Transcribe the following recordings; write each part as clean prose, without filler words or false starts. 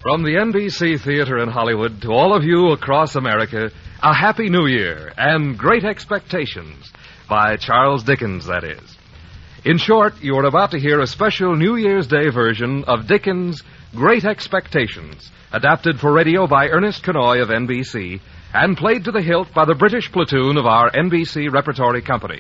From the NBC Theater in Hollywood to all of you across America, a Happy New Year and Great Expectations by Charles Dickens, that is. In short, you are about to hear a special New Year's Day version of Dickens' Great Expectations, adapted for radio by Ernest Kenoy of NBC and played to the hilt by the British platoon of our NBC Repertory Company.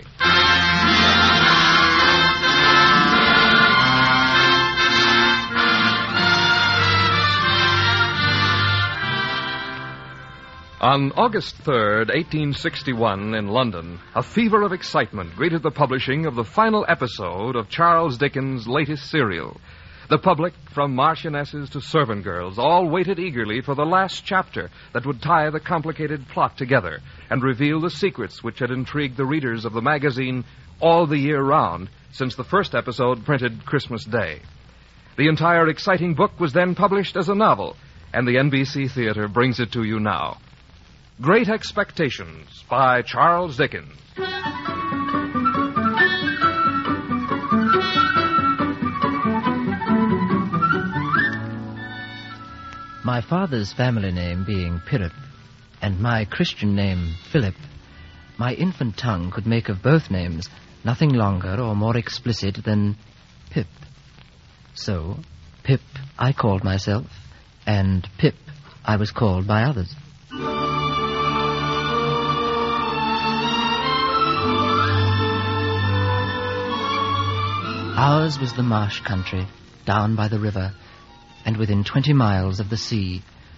On August 3rd, 1861, in London, a fever of excitement greeted the publishing of the final episode of Charles Dickens' latest serial. The public, from marchionesses to servant girls, all waited eagerly for the last chapter that would tie the complicated plot together and reveal the secrets which had intrigued the readers of the magazine all the year round since the first episode printed Christmas Day. The entire exciting book was then published as a novel, and the NBC Theater brings it to you now. Great Expectations by Charles Dickens. My father's family name being Pirrip, and my Christian name Philip, my infant tongue could make of both names nothing longer or more explicit than Pip. So, Pip I called myself, and Pip I was called by others. Ours was the marsh country, down by the river, and within 20 miles of the sea.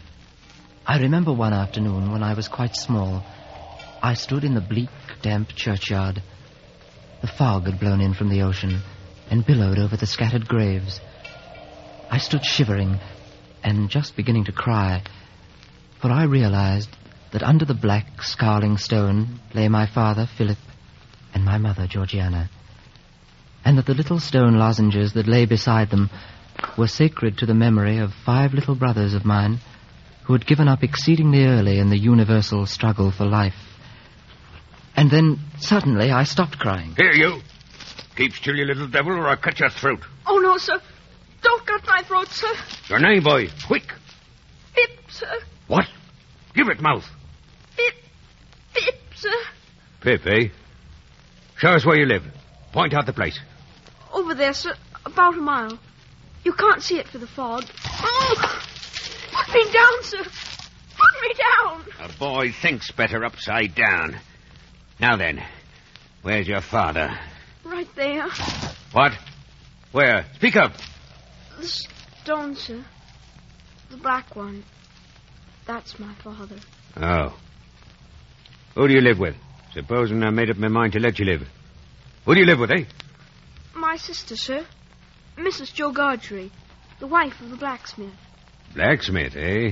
I remember one afternoon when I was quite small. I stood in the bleak, damp churchyard. The fog had blown in from the ocean and billowed over the scattered graves. I stood shivering and just beginning to cry, for I realized that under the black, scowling stone lay my father, Philip, and my mother, Georgiana, and that the little stone lozenges that lay beside them were sacred to the memory of 5 little brothers of mine who had given up exceedingly early in the universal struggle for life. And then, suddenly, I stopped crying. Here, you. Keep still, you little devil, or I'll cut your throat. Oh, no, sir. Don't cut my throat, sir. Your name, boy. Quick. Pip, sir. What? Give it, mouth. Pip, sir. Pip, eh? Show us where you live. Point out the place. Over there, sir. About a mile. You can't see it for the fog. Oh! Put me down, sir. Put me down. A boy thinks better upside down. Now then, where's your father? Right there. What? Where? Speak up. The stone, sir. The black one. That's my father. Oh. Who do you live with? Supposing I made up my mind to let you live. Who do you live with, eh? My sister, sir. Mrs. Joe Gargery, the wife of the blacksmith. Blacksmith, eh?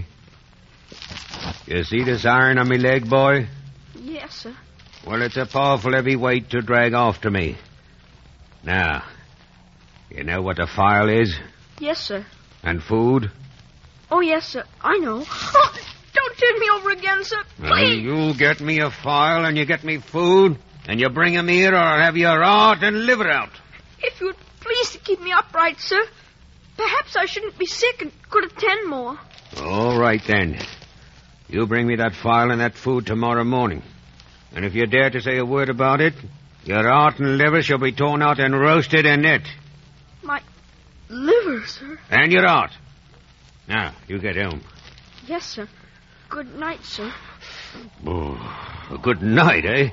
You see this iron on me leg, boy? Yes, sir. Well, it's a powerful heavy weight to drag off to me. Now, you know what a file is? Yes, sir. And food? Oh, yes, sir. I know. Oh, don't turn me over again, sir. Please. You get me a file and you get me food, and you bring 'em here or I'll have your heart and liver out. If you'd please to keep me upright, sir. Perhaps I shouldn't be sick and could attend more. All right, then. You bring me that file and that food tomorrow morning. And if you dare to say a word about it, your heart and liver shall be torn out and roasted in it. My liver, sir? And your heart. Now, you get home. Yes, sir. Good night, sir. Oh, good night, eh?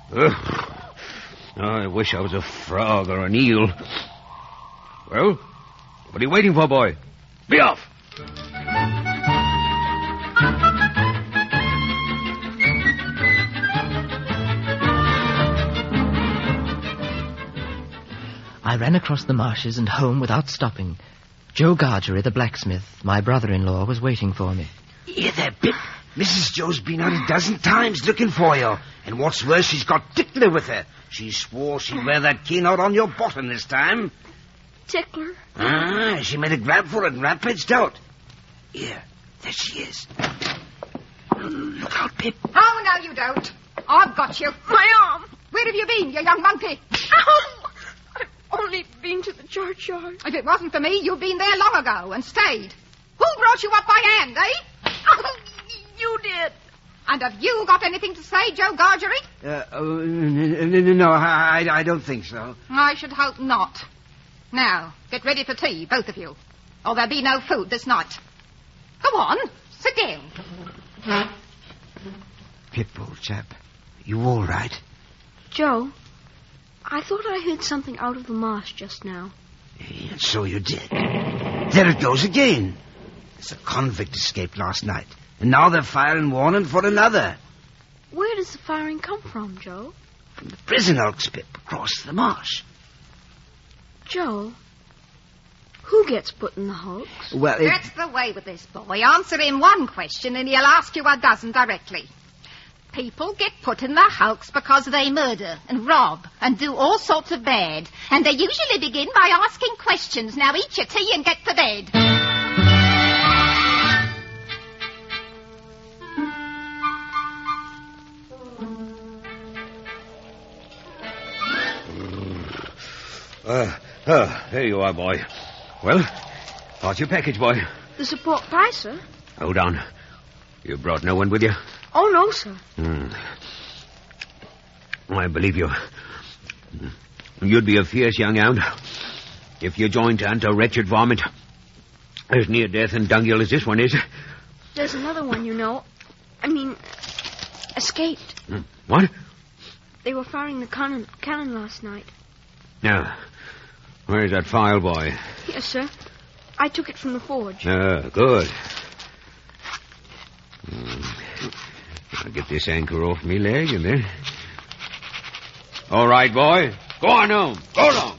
I wish I was a frog or an eel. Well, what are you waiting for, boy? Be off! I ran across the marshes and home without stopping. Joe Gargery, the blacksmith, my brother-in-law, was waiting for me. Here there, Pip. Mrs. Joe's been out a dozen times looking for you. And what's worse, she's got Tickler with her. She swore she'd wear that cane out on your bottom this time. Tickler? She made a grab for it and ran fetched out. Here, there she is. Look out, Pip. Oh, no, you don't. I've got you. My arm. Where have you been, you young monkey? Ow! I've only been to the churchyard. If it wasn't for me, you'd been there long ago and stayed. Who Who brought you up by hand, eh? Oh, you did. And have you got anything to say, Joe Gargery? No, I don't think so. I should hope not. Now, get ready for tea, both of you. Or there'll be no food this night. Go on, sit down. Pip, old chap, you all right? Joe, I thought I heard something out of the marsh just now. And so you did. There it goes again. There's a convict escaped last night. And now they're firing warning for another. Where does the firing come from, Joe? From the prison hulks, Pip, across the marsh. Joe, who gets put in the hulks? Well, That's the way with this boy. Answer him one question and he'll ask you a dozen directly. People get put in the hulks because they murder and rob and do all sorts of bad. And they usually begin by asking questions. Now eat your tea and get to bed. There you are, boy. Well, what's your package, boy? There's a pork pie, sir. Hold on. You brought no one with you? Oh, no, sir. I believe you. You'd be a fierce young hound if you joined to hunt a wretched varmint as near death and dunghill as this one is. There's another one, you know. I mean, escaped. What? They were firing the cannon last night. Now, where's that file, boy? Yes, sir. I took it from the forge. Good. I'll get this anchor off me leg and then... All right, boy. Go on home. Go along.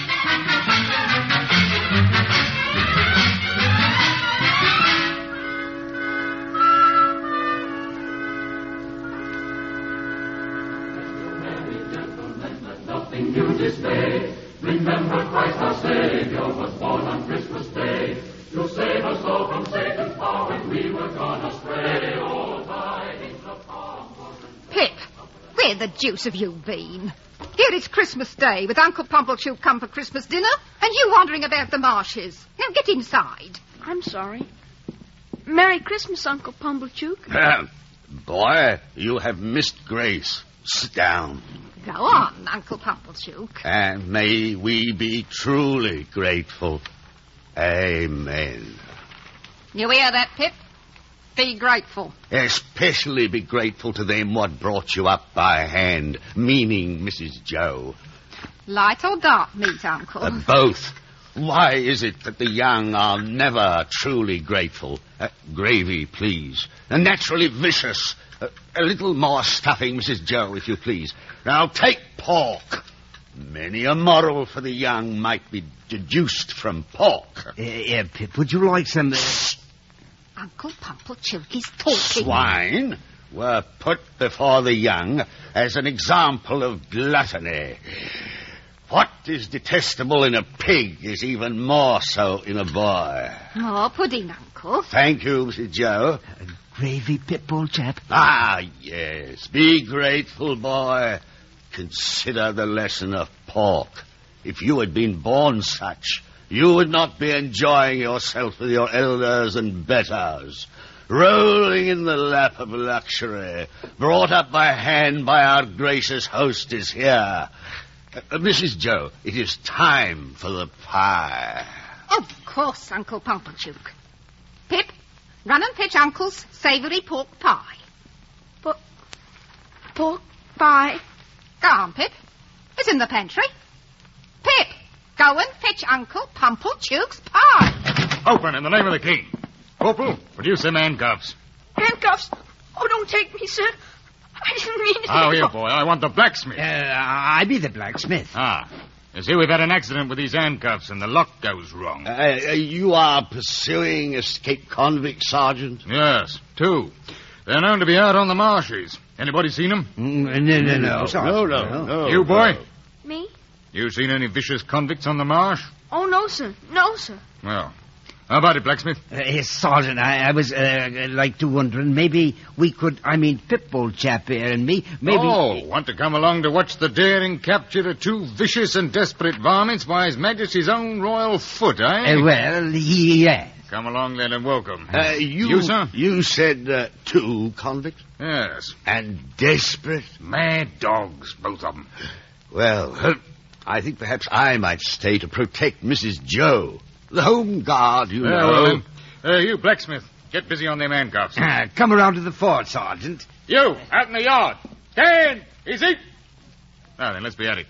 Nothing new this day. Remember Christ our Savior was born on Christmas Day to save us all from Satan's power when we were gone astray. Oh, tidings of comfort. Pip, where the deuce have you been? Here it's Christmas Day with Uncle Pumblechook come for Christmas dinner and you wandering about the marshes. Now get inside. I'm sorry. Merry Christmas, Uncle Pumblechook. Boy, you have missed grace. Sit down. Go on, Uncle Pumblechook. And may we be truly grateful. Amen. You hear that, Pip? Be grateful. Especially be grateful to them what brought you up by hand, meaning Mrs. Joe. Light or dark meat, Uncle? Both. Why is it that the young are never truly grateful? Gravy, please. And naturally vicious. A little more stuffing, Mrs. Joe, if you please. Now take pork. Many a moral for the young might be deduced from pork. Pip, would you like some... Uncle Pumblechook is talking. Swine were put before the young as an example of gluttony. What is detestable in a pig is even more so in a boy. More pudding, Uncle. Thank you, Mrs. Joe. Gravy, Pip, old chap? Ah, yes. Be grateful, boy. Consider the lesson of pork. If you had been born such, you would not be enjoying yourself with your elders and betters, rolling in the lap of luxury, brought up by hand by our gracious hostess here. Mrs. Joe, it is time for the pie. Of course, Uncle Pumblechook. Pip, run and fetch Uncle's savoury pork pie. Pork pie? Go on, Pip. It's in the pantry. Pip, go and fetch Uncle Pumblechook's pie. Open in the name of the king. Corporal, produce them handcuffs. Handcuffs? Oh, don't take me, sir. I didn't mean it. Oh, here, boy. I want the blacksmith. I be the blacksmith. Ah. You see, we've had an accident with these handcuffs, and the lock goes wrong. You are pursuing escaped convicts, Sergeant? Yes, 2. They're known to be out on the marshes. Anybody seen them? No. You, boy? Me? You seen any vicious convicts on the marsh? Oh, no, sir. No, sir. Well, how about it, blacksmith? Yes, Sergeant, I was, like to wondering, maybe we could, Pip, old chap here and me, maybe... Oh, want to come along to watch the daring capture of 2 vicious and desperate varmints by His Majesty's own royal foot, eh? Well, yeah. Come along then and welcome. You, sir? You said 2 convicts? Yes. And desperate? Mad dogs, both of them. Well, I think perhaps I might stay to protect Mrs. Joe. The home guard, you know. Well, then, you, blacksmith, get busy on them handcuffs. Come around to the fort, Sergeant. You, out in the yard. Stand! Easy! Now then, let's be at it.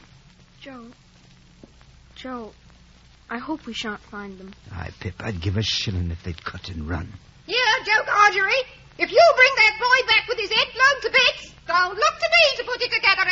Joe, I hope we shan't find them. Aye, Pip, I'd give a shilling if they'd cut and run. Yeah, Joe Gargery, if you bring that boy back with his head blown to bits, don't look to me to put it together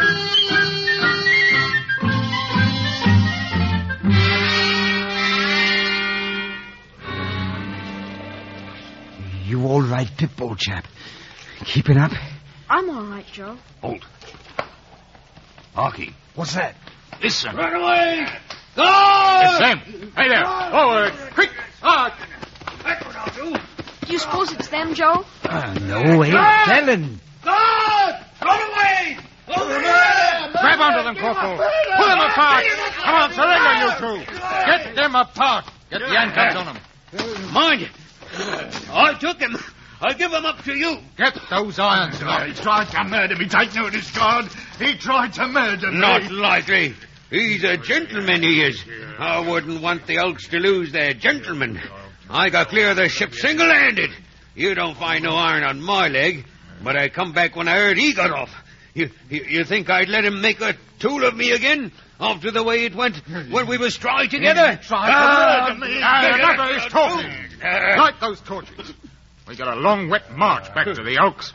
again. You all right, Pip, old chap? Keeping up? I'm all right, Joe. Hold. Arky. What's that? Listen. Run away! Go! It's them. Hey there. Forward. Quick. Hard. Do you suppose it's them, Joe? No, ain't telling. Guard! Run away! Over there! Grab onto them, Corporal. Pull them apart. Come on, surrender, you two. Get them apart. Get the handcuffs on them. Mind, I took him. I'll give him up to you. Get those irons. He tried to murder me. Take notice, guard. He tried to murder me. Not likely. He's a gentleman, he is. I wouldn't want the Elks to lose their gentleman. I got clear of the ship single-handed. You don't find no iron on my leg, but I come back when I heard he got off. You think I'd let him make a tool of me again? After the way it went when we was tried together? Tried to murder me. Enough of this talking. Light those torches. We got a long, wet march back to the Oaks.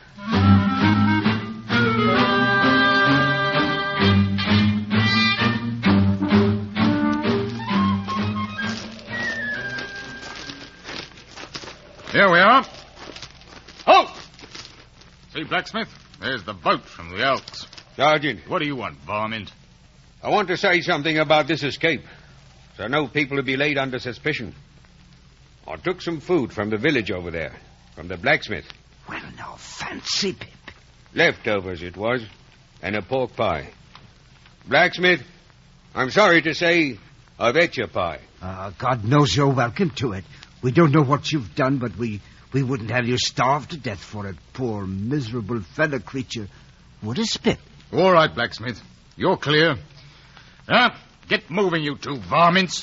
Here we are. Halt! See, blacksmith? There's the boat from the Elks. Sergeant, What do you want, varmint? I want to say something about this escape, so no people will be laid under suspicion. I took some food from the village over there, from the blacksmith. Well, now, fancy, Pip. Leftovers it was, and a pork pie. Blacksmith, I'm sorry to say I've ate your pie. God knows you're welcome to it. We don't know what you've done, but we wouldn't have you starved to death for it. Poor, miserable fellow creature. Would us, Pip? All right, blacksmith. You're clear. Now, get moving, you two varmints.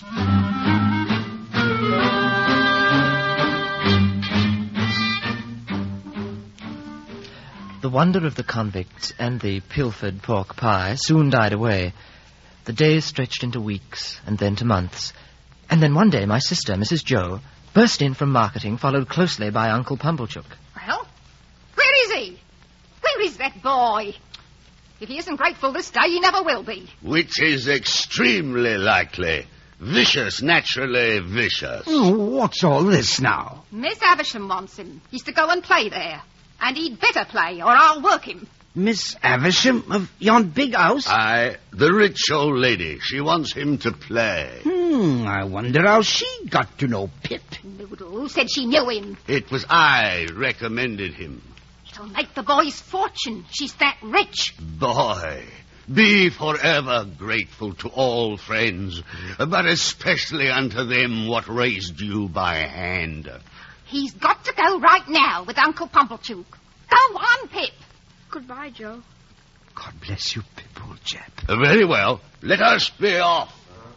The wonder of the convicts and the pilfered pork pie soon died away. The days stretched into weeks and then to months. And then one day my sister, Mrs. Joe, burst in from marketing, followed closely by Uncle Pumblechook. Well, where is he? Where is that boy? If he isn't grateful this day, he never will be. Which is extremely likely. Vicious, naturally vicious. Oh, what's all this now? Miss Avisham wants him. He's to go and play there. And he'd better play, or I'll work him. Miss Avisham of yon big house? Aye, the rich old lady. She wants him to play. I wonder how she got to know Pip. Noodle said she knew him. It was I recommended him. It'll make the boy's fortune. She's that rich. Boy, be forever grateful to all friends, but especially unto them what raised you by hand. He's got to go right now with Uncle Pumblechook. Go on, Pip. Goodbye, Joe. God bless you, Pip, old chap. Very well. Let us be off.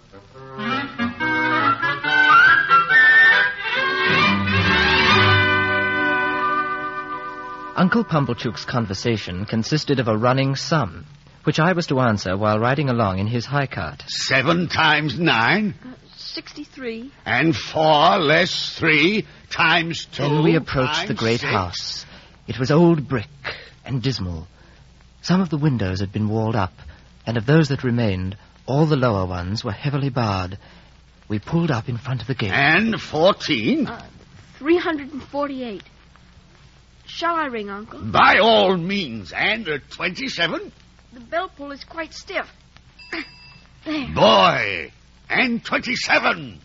Uncle Pumblechook's conversation consisted of a running sum, which I was to answer while riding along in his high cart. 7 times 9? 63. And 4 less 3 times 2. Then we approached times the great 6. house. It was old brick and dismal. Some of the windows had been walled up, and of those that remained, all the lower ones were heavily barred. We pulled up in front of the gate. And 14? 348. Shall I ring, Uncle? By all means. And 27? The bell pull is quite stiff. There. Boy, and 27.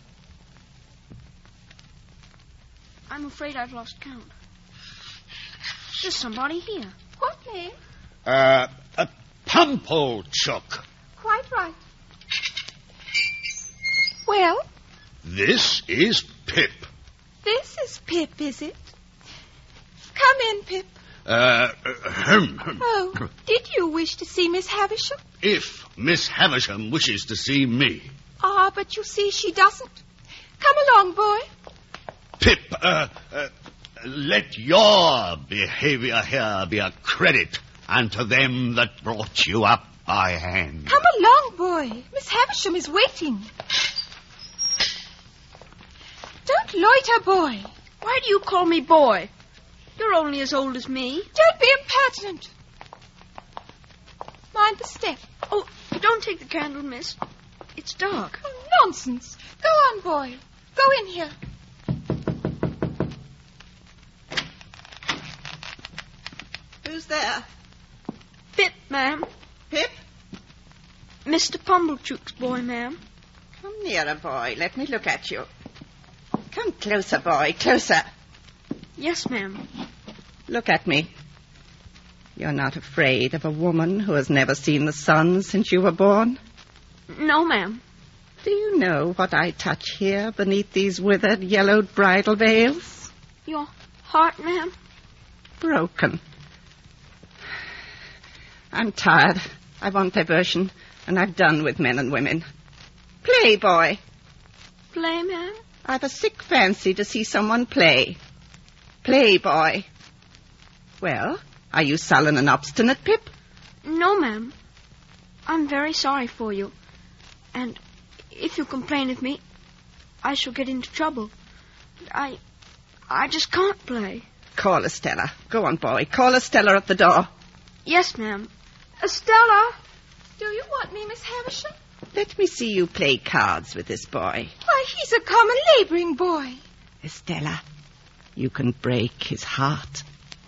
I'm afraid I've lost count. There's somebody here. What name? A Pumblechook. Quite right. Well? This is Pip. This is Pip, is it? Come in, Pip. Oh, did you wish to see Miss Havisham? If Miss Havisham wishes to see me. Ah, but you see she doesn't. Come along, boy. Pip, let your behavior here be a credit unto them that brought you up by hand. Come along, boy. Miss Havisham is waiting. Don't loiter, boy. Why do you call me boy? You're only as old as me. Don't be impertinent. Mind the step. Oh, don't take the candle, miss. It's dark. Oh, nonsense. Go on, boy. Go in here. Who's there? Pip, ma'am. Pip? Mr. Pumblechook's boy, ma'am. Come nearer, boy. Let me look at you. Come closer, boy. Closer. Yes, ma'am. Look at me. You're not afraid of a woman who has never seen the sun since you were born? No, ma'am. Do you know what I touch here beneath these withered, yellowed bridal veils? Your heart, ma'am? Broken. I'm tired. I want diversion, and I've done with men and women. Play, boy. Play, ma'am? I've a sick fancy to see someone play. Play, boy. Well, are you sullen and obstinate, Pip? No, ma'am. I'm very sorry for you. And if you complain of me, I shall get into trouble. I just can't play. Call Estella. Go on, boy. Call Estella at the door. Yes, ma'am. Estella! Do you want me, Miss Havisham? Let me see you play cards with this boy. Why, he's a common labouring boy. Estella, you can break his heart.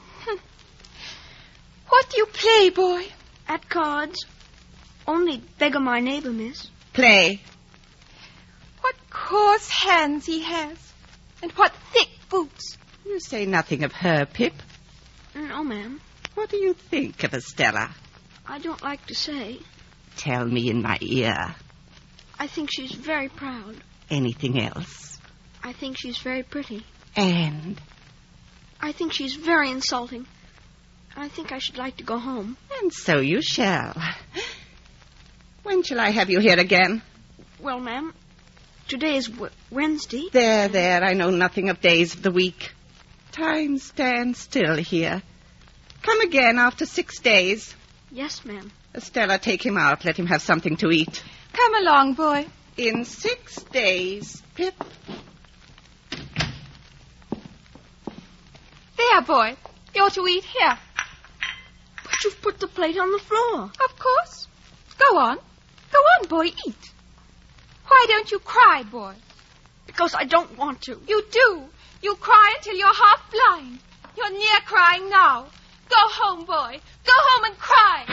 What do you play, boy? At cards. Only beggar my neighbour, miss. Play. What coarse hands he has. And what thick boots. You say nothing of her, Pip. No, ma'am. What do you think of Estella? I don't like to say. Tell me in my ear. I think she's very proud. Anything else? I think she's very pretty. And? I think she's very insulting. I think I should like to go home. And so you shall. When shall I have you here again? Well, ma'am, today is Wednesday. There, I know nothing of days of the week. Time stands still here. Come again after 6 days. Yes, ma'am. Estella, take him out. Let him have something to eat. Come along, boy. In 6 days, Pip. There, boy. You're to eat here. But you've put the plate on the floor. Of course. Go on. Go on, boy. Eat. Why don't you cry, boy? Because I don't want to. You do. You cry until you're half blind. You're near crying now. Go home, boy. Go home and cry.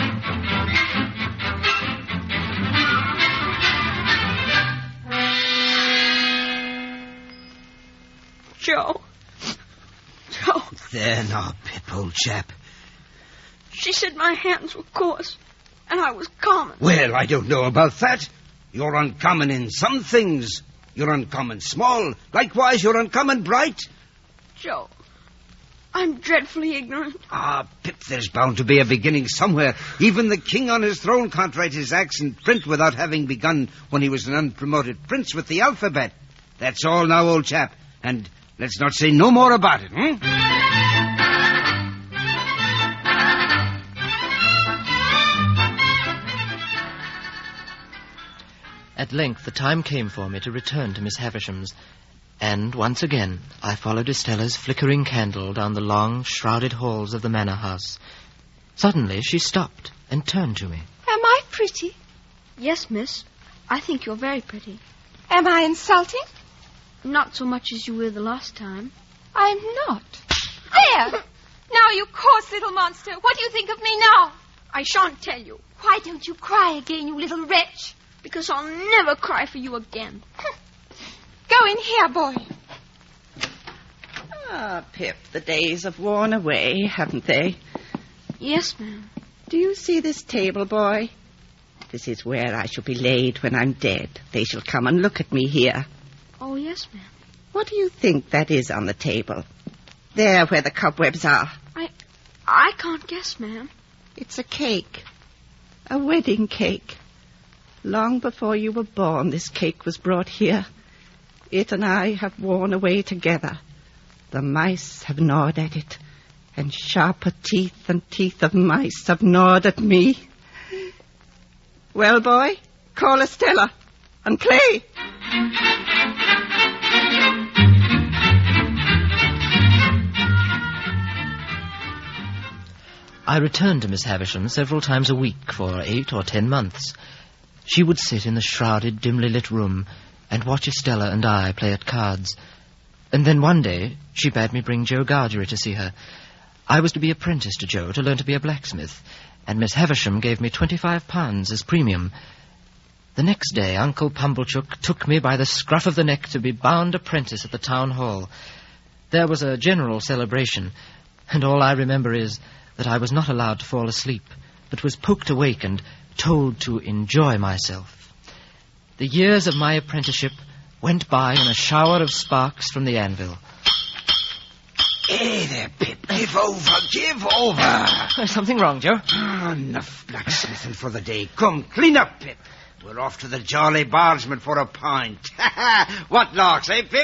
Joe. There now, Pip, old chap. She said my hands were coarse, and I was common. Well, I don't know about that. You're uncommon in some things. You're uncommon small. Likewise, you're uncommon bright. Joe, I'm dreadfully ignorant. Ah, Pip, there's bound to be a beginning somewhere. Even the king on his throne can't write his acts in print without having begun when he was an unpromoted prince with the alphabet. That's all now, old chap. And let's not say no more about it, At length, the time came for me to return to Miss Havisham's, and once again I followed Estella's flickering candle down the long, shrouded halls of the manor house. Suddenly, she stopped and turned to me. Am I pretty? Yes, miss. I think you're very pretty. Am I insulting? Not so much as you were the last time. I'm not. There! Now, you coarse little monster. What do you think of me now? I shan't tell you. Why don't you cry again, you little wretch? Because I'll never cry for you again. Go in here, boy. Ah, Pip, the days have worn away, haven't they? Yes, ma'am. Do you see this table, boy? This is where I shall be laid when I'm dead. They shall come and look at me here. Oh, yes, ma'am. What do you think that is on the table? There, where the cobwebs are. I can't guess, ma'am. It's a cake. A wedding cake. Long before you were born, this cake was brought here. It and I have worn away together. The mice have gnawed at it, and sharper teeth than teeth of mice have gnawed at me. Well, boy, call Estella and play. I returned to Miss Havisham several times a week for 8 or 10 months. She would sit in the shrouded, dimly lit room and watch Estella and I play at cards. And then one day she bade me bring Joe Gargery to see her. I was to be apprenticed to Joe to learn to be a blacksmith, and Miss Havisham gave me £25 as premium. The next day Uncle Pumblechook took me by the scruff of the neck to be bound apprentice at the town hall. There was a general celebration, and all I remember is that I was not allowed to fall asleep, but was poked awake and told to enjoy myself. The years of my apprenticeship went by in a shower of sparks from the anvil. Hey there, Pip. Give over. There's something wrong, Joe. Enough blacksmithing for the day. Come, clean up, Pip. We're off to the Jolly Bargeman for a pint. What larks, eh, Pip?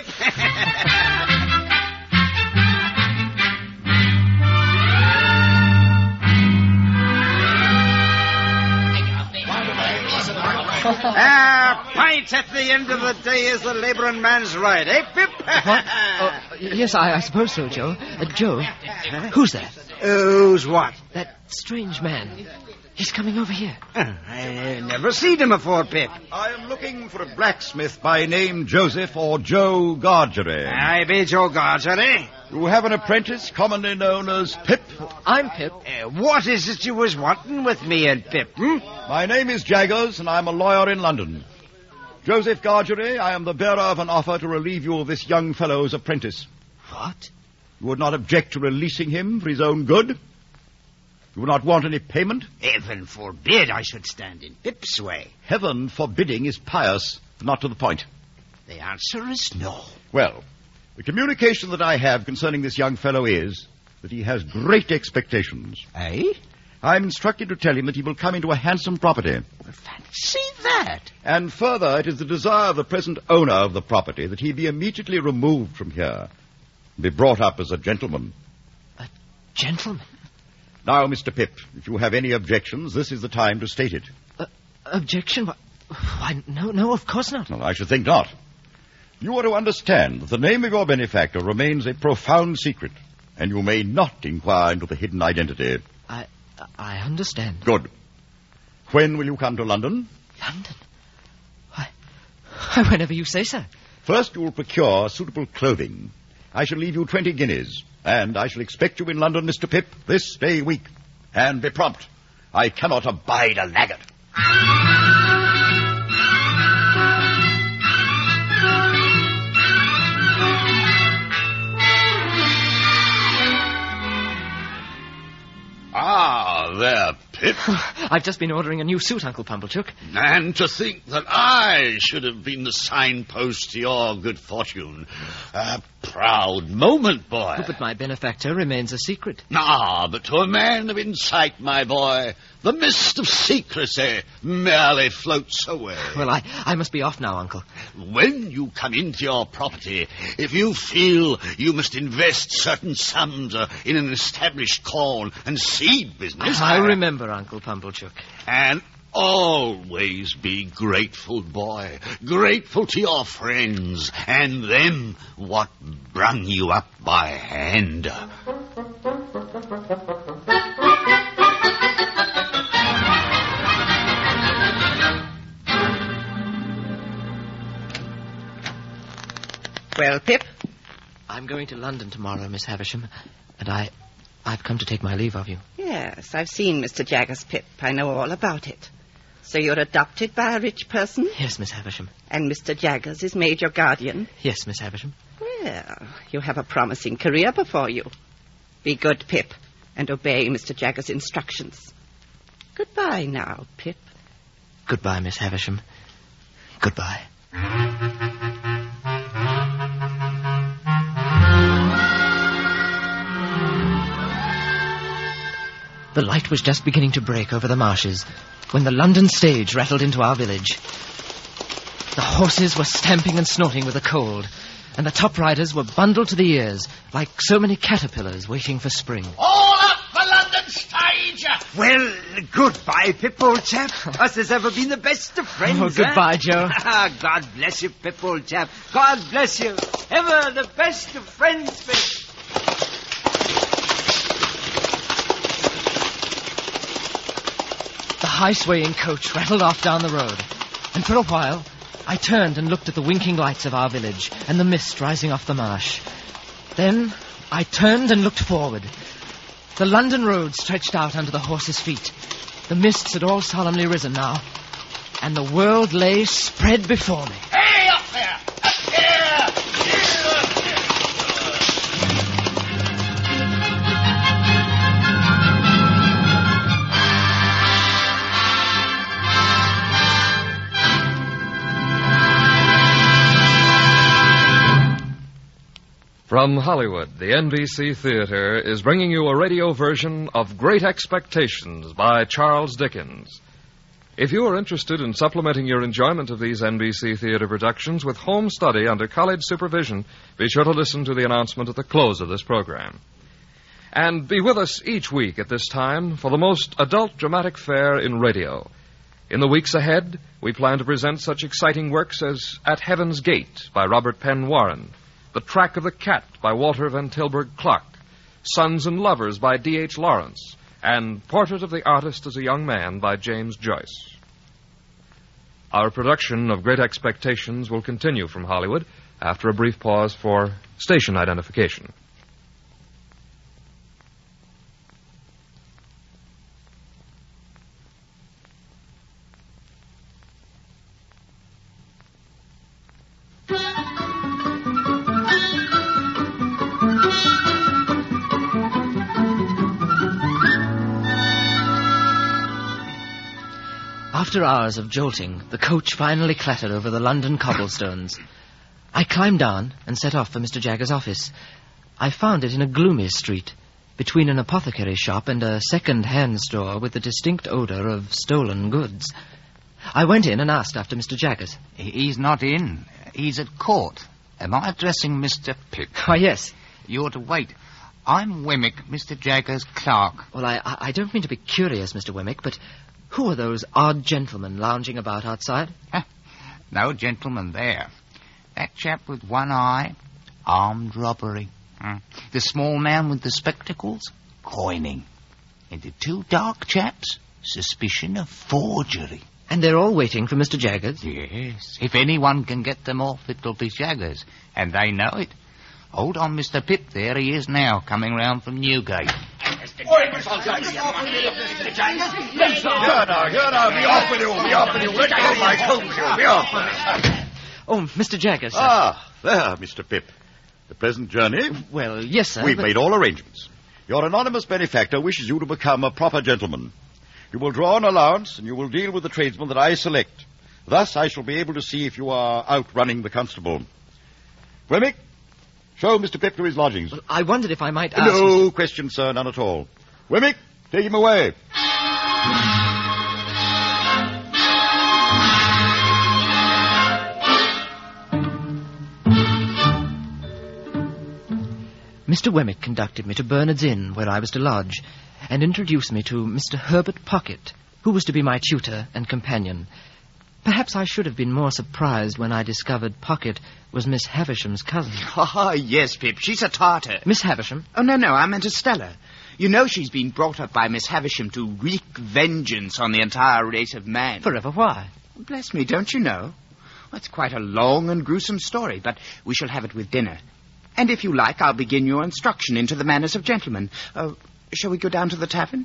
Pints at the end of the day is the labouring man's right, eh, Pip? What? Yes, I suppose so, Joe. Joe, who's that? Who's what? That strange man. He's coming over here. I never seen him before, Pip. I am looking for a blacksmith by name Joseph or Joe Gargery. I be Joe Gargery. You have an apprentice commonly known as Pip? I'm Pip. What is it you was wanting with me and Pip, My name is Jaggers, and I'm a lawyer in London. Joseph Gargery, I am the bearer of an offer to relieve you of this young fellow's apprentice. What? You would not object to releasing him for his own good? You would not want any payment? Heaven forbid I should stand in Pip's way. Heaven forbidding is pious, not to the point. The answer is no. Well, the communication that I have concerning this young fellow is that he has great expectations. Eh? I'm instructed to tell him that he will come into a handsome property. Well, fancy that. And further, it is the desire of the present owner of the property that he be immediately removed from here and be brought up as a gentleman. A gentleman? Now, Mr. Pip, if you have any objections, this is the time to state it. Objection? Why, no, of course not. Well, I should think not. You are to understand that the name of your benefactor remains a profound secret, and you may not inquire into the hidden identity. I understand. Good. When will you come to London? London? Why, whenever you say so. First, you will procure suitable clothing. I shall leave you 20 guineas, and I shall expect you in London, Mr. Pip, this day week. And be prompt. I cannot abide a laggard. Ah, there, Pip. I've just been ordering a new suit, Uncle Pumblechook. And to think that I should have been the signpost to your good fortune. A proud moment, boy. But my benefactor remains a secret. Ah, but to a man of insight, my boy, the mist of secrecy merely floats away. Well, I must be off now, Uncle. When you come into your property, if you feel you must invest certain sums in an established corn and seed business... I remember, Uncle Pumblechook. And always be grateful, boy. Grateful to your friends and them what brung you up by hand. Well, Pip? I'm going to London tomorrow, Miss Havisham, and I've come to take my leave of you. Yes, I've seen Mr. Jaggers, Pip. I know all about it. So you're adopted by a rich person? Yes, Miss Havisham. And Mr. Jaggers is made your guardian? Yes, Miss Havisham. Well, you have a promising career before you. Be good, Pip, and obey Mr. Jaggers' instructions. Goodbye now, Pip. Goodbye, Miss Havisham. Goodbye. The light was just beginning to break over the marshes when the London stage rattled into our village. The horses were stamping and snorting with the cold, and the top riders were bundled to the ears like so many caterpillars waiting for spring. All up for London stage! Well, goodbye, Pip, old chap. Us has ever been the best of friends. Oh, goodbye, Joe. God bless you, Pip, old chap. God bless you. Ever the best of friends, Pip. The high-swaying coach rattled off down the road, and for a while I turned and looked at the winking lights of our village and the mist rising off the marsh. Then I turned and looked forward. The London road stretched out under the horses' feet. The mists had all solemnly risen now, and the world lay spread before me. Hey, up there! Up here! From Hollywood, the NBC Theater is bringing you a radio version of Great Expectations by Charles Dickens. If you are interested in supplementing your enjoyment of these NBC Theater productions with home study under college supervision, be sure to listen to the announcement at the close of this program. And be with us each week at this time for the most adult dramatic fare in radio. In the weeks ahead, we plan to present such exciting works as At Heaven's Gate by Robert Penn Warren, The Track of the Cat by Walter Van Tilburg Clark, Sons and Lovers by D.H. Lawrence, and Portrait of the Artist as a Young Man by James Joyce. Our production of Great Expectations will continue from Hollywood after a brief pause for station identification. After hours of jolting, the coach finally clattered over the London cobblestones. I climbed down and set off for Mr. Jagger's office. I found it in a gloomy street, between an apothecary shop and a second-hand store with the distinct odor of stolen goods. I went in and asked after Mr. Jaggers. He's not in. He's at court. Am I addressing Mr. Pip? Why, yes. You're to wait. I'm Wemmick, Mr. Jagger's clerk. Well, I don't mean to be curious, Mr. Wemmick, but who are those odd gentlemen lounging about outside? No gentleman there. That chap with one eye, armed robbery. The small man with the spectacles, coining. And the two dark chaps, suspicion of forgery. And they're all waiting for Mr. Jaggers? Yes. If anyone can get them off, it'll be Jaggers. And they know it. Hold on, Mr. Pip. There he is now, coming round from Newgate. Here now, be off with you, be off with you. Let go of my coat, be off. Oh, Mr. Jaggers. There, Mr. Pip. A pleasant journey? Well, yes, sir. We've made all arrangements. Your anonymous benefactor wishes you to become a proper gentleman. You will draw an allowance, and you will deal with the tradesmen that I select. Thus, I shall be able to see if you are outrunning the constable. Wemmick, show Mr. Pip to his lodgings. Well, I wondered if I might ask... No question, sir, none at all. Wemmick, take him away. Mr. Wemmick conducted me to Bernard's Inn, where I was to lodge, and introduced me to Mr. Herbert Pocket, who was to be my tutor and companion. Perhaps I should have been more surprised when I discovered Pocket was Miss Havisham's cousin. Oh, yes, Pip. She's a Tartar. Miss Havisham? Oh, no, I meant Estella. You know she's been brought up by Miss Havisham to wreak vengeance on the entire race of man. Forever, why? Bless me, don't you know? Well, it's quite a long and gruesome story, but we shall have it with dinner. And if you like, I'll begin your instruction into the manners of gentlemen. Shall we go down to the tavern?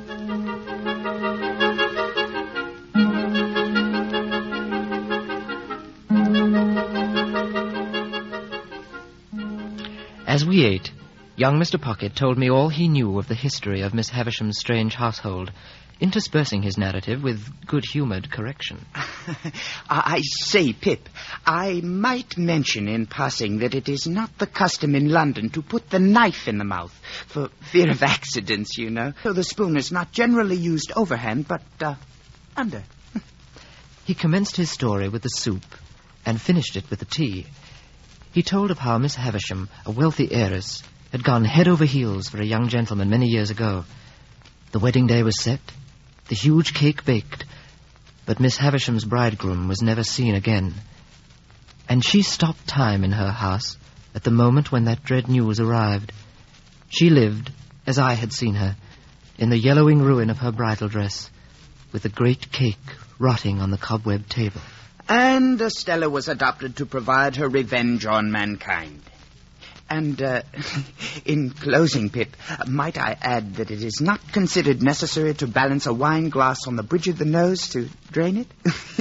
As we ate, young Mr. Pocket told me all he knew of the history of Miss Havisham's strange household, interspersing his narrative with good-humoured correction. I say, Pip, I might mention in passing that it is not the custom in London to put the knife in the mouth, for fear of accidents, you know. So the spoon is not generally used overhand, but under. He commenced his story with the soup and finished it with the tea. He told of how Miss Havisham, a wealthy heiress, had gone head over heels for a young gentleman many years ago. The wedding day was set, the huge cake baked, but Miss Havisham's bridegroom was never seen again. And she stopped time in her house at the moment when that dread news arrived. She lived, as I had seen her, in the yellowing ruin of her bridal dress, with the great cake rotting on the cobweb table. And Estella was adopted to provide her revenge on mankind. And, in closing, Pip, might I add that it is not considered necessary to balance a wine glass on the bridge of the nose to drain it?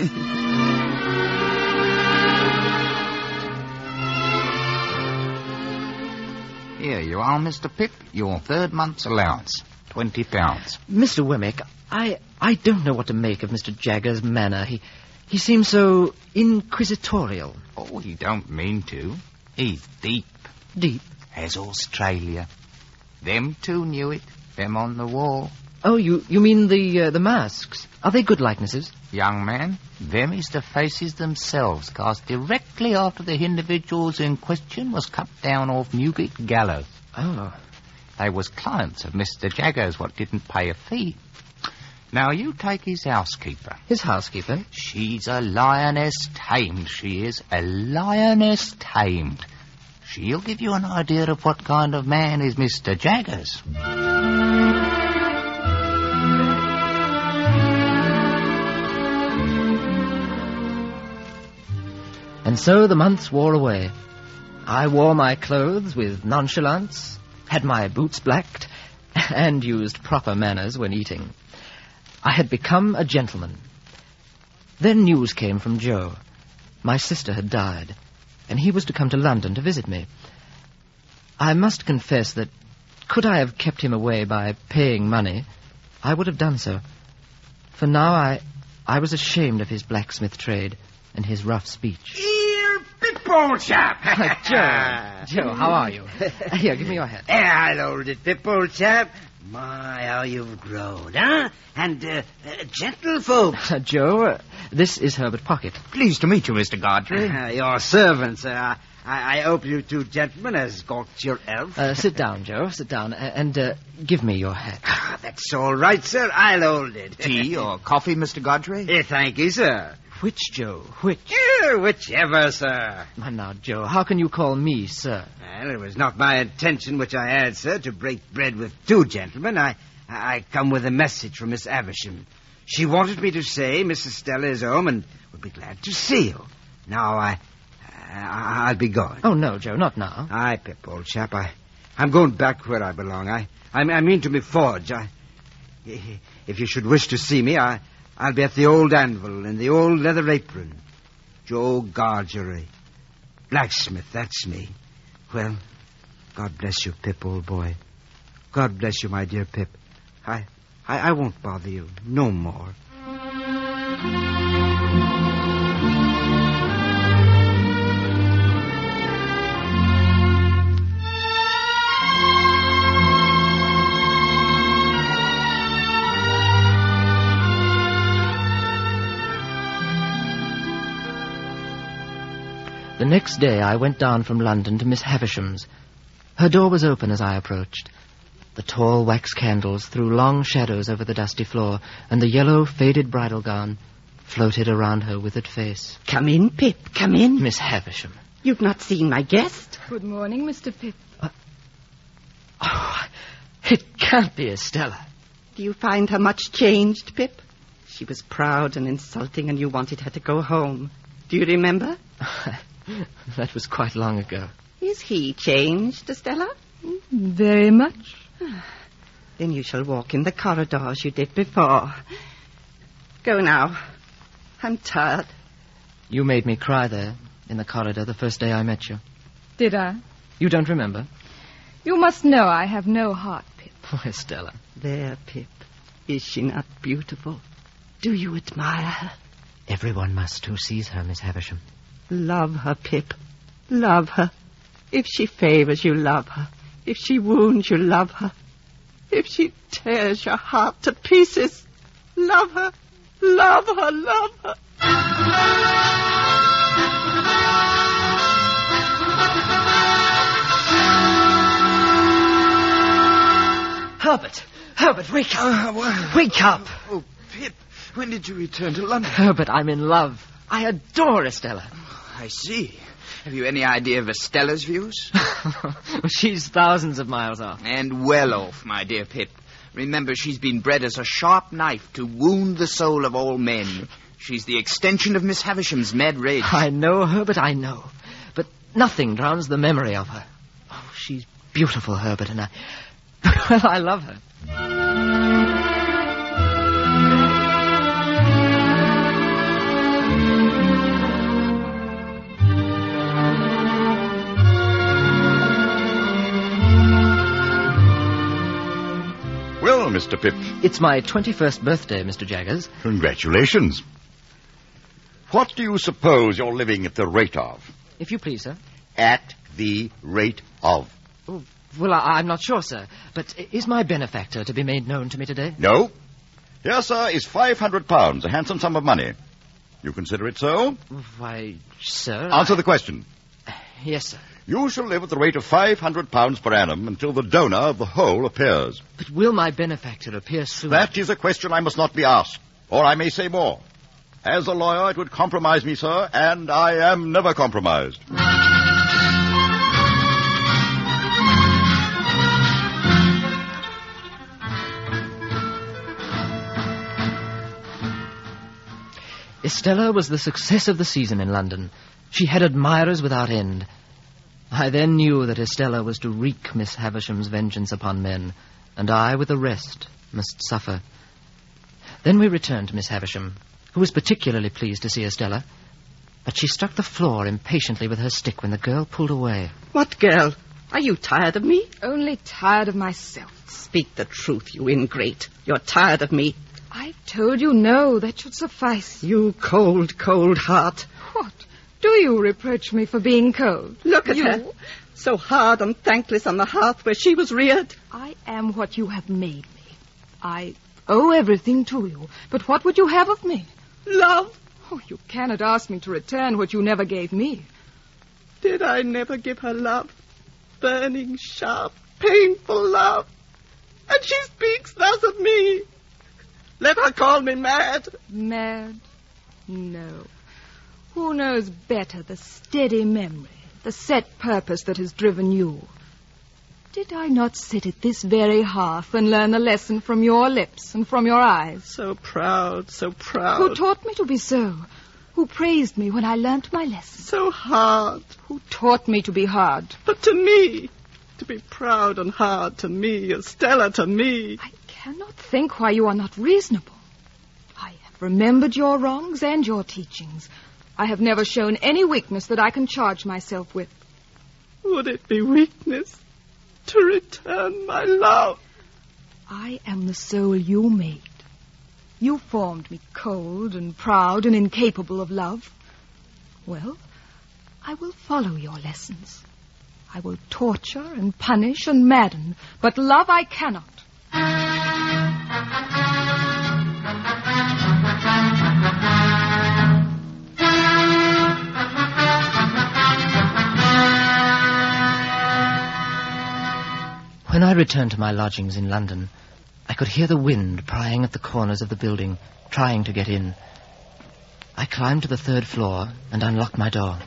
Here you are, Mr. Pip. Your 3rd month's allowance. £20. Mr. Wemmick, I don't know what to make of Mr. Jagger's manner. He seems so inquisitorial. Oh, he don't mean to. He's deep. Deep? As Australia. Them two knew it. Them on the wall. Oh, you mean the masks? Are they good likenesses? Young man, them is the faces themselves, cast directly after the individuals in question was cut down off Newgate gallows. Oh. They was clients of Mr. Jagger's what didn't pay a fee. Now, you take his housekeeper. His housekeeper? She's a lioness tamed, she is. A lioness tamed. She'll give you an idea of what kind of man is Mr. Jaggers. And so the months wore away. I wore my clothes with nonchalance, had my boots blacked, and used proper manners when eating. I had become a gentleman. Then news came from Joe. My sister had died, and he was to come to London to visit me. I must confess that, could I have kept him away by paying money, I would have done so. For now I was ashamed of his blacksmith trade and his rough speech. Here, Pip, old chap. Joe, how are you? Here, give me your hat. I'll hold it, Pip, old chap. My, how you've grown, huh? And, gentlefolk. Joe, this is Herbert Pocket. Pleased to meet you, Mr. Godfrey. Your servant, sir. I hope you two gentlemen has got your health. Sit down, Joe, sit down, and give me your hat. That's all right, sir. I'll hold it. Tea or coffee, Mr. Godfrey? Thank you, sir. Which, Joe, which? Whichever, sir. Now, Joe, how can you call me sir? Well, it was not my intention which I had, sir, to break bread with two gentlemen. I come with a message from Miss Havisham. She wanted me to say Mrs. Stella is home and would be glad to see you. Now, I'll be going. Oh, no, Joe, not now. Aye, Pip, old chap. I'm going back where I belong. I mean to me forge. If you should wish to see me, I'll be at the old anvil in the old leather apron. Joe Gargery. Blacksmith, that's me. Well, God bless you, Pip, old boy. God bless you, my dear Pip. I won't bother you no more. The next day I went down from London to Miss Havisham's. Her door was open as I approached. The tall wax candles threw long shadows over the dusty floor, and the yellow, faded bridal gown floated around her withered face. Come in, Pip, come in. Miss Havisham. You've not seen my guest? Good morning, Mr. Pip. It can't be Estella. Do you find her much changed, Pip? She was proud and insulting, and you wanted her to go home. Do you remember? That was quite long ago. Is he changed, Estella? Very much. Then you shall walk in the corridor as you did before. Go now. I'm tired. You made me cry there, in the corridor, the first day I met you. Did I? You don't remember? You must know I have no heart, Pip. Oh, Estella. There, Pip. Is she not beautiful? Do you admire her? Everyone must who sees her, Miss Havisham. Love her, Pip. Love her. If she favors you, love her. If she wounds you, love her. If she tears your heart to pieces, love her. Love her, love her. Herbert, wake up. Wake up. Oh, Pip, when did you return to London? Herbert, I'm in love. I adore Estella. I see. Have you any idea of Estella's views? She's thousands of miles off. And well off, my dear Pip. Remember, she's been bred as a sharp knife to wound the soul of all men. She's the extension of Miss Havisham's mad rage. I know, Herbert, I know. But nothing drowns the memory of her. Oh, she's beautiful, Herbert, and I love her. Well, Mr. Pip. It's my 21st birthday, Mr. Jaggers. Congratulations. What do you suppose you're living at the rate of? If you please, sir. At the rate of? Oh, well, I'm not sure, sir. But is my benefactor to be made known to me today? No. Here, sir, is £500, a handsome sum of money. You consider it so? Why, sir... Answer the question. Yes, sir. You shall live at the rate of £500 per annum until the donor of the whole appears. But will my benefactor appear soon? That is a question I must not be asked. Or I may say more. As a lawyer, it would compromise me, sir, and I am never compromised. Estella was the success of the season in London. She had admirers without end. I then knew that Estella was to wreak Miss Havisham's vengeance upon men, and I, with the rest, must suffer. Then we returned to Miss Havisham, who was particularly pleased to see Estella, but she struck the floor impatiently with her stick when the girl pulled away. What girl? Are you tired of me? Only tired of myself. Speak the truth, you ingrate. You're tired of me. I told you no, that should suffice. You cold, cold heart. What? Do you reproach me for being cold? Look at her. So hard and thankless on the hearth where she was reared. I am what you have made me. I owe everything to you. But what would you have of me? Love. Oh, you cannot ask me to return what you never gave me. Did I never give her love? Burning, sharp, painful love. And she speaks thus of me. Let her call me mad. Mad? No. Who knows better the steady memory, the set purpose that has driven you? Did I not sit at this very hearth and learn the lesson from your lips and from your eyes? So proud, so proud. Who taught me to be so? Who praised me when I learnt my lesson? So hard. Who taught me to be hard? But to me, to be proud and hard to me, Estella to me. I cannot think why you are not reasonable. I have remembered your wrongs and your teachings. I have never shown any weakness that I can charge myself with. Would it be weakness to return my love? I am the soul you made. You formed me cold and proud and incapable of love. Well, I will follow your lessons. I will torture and punish and madden, but love I cannot. When I returned to my lodgings in London, I could hear the wind prying at the corners of the building, trying to get in. I climbed to the 3rd floor and unlocked my door.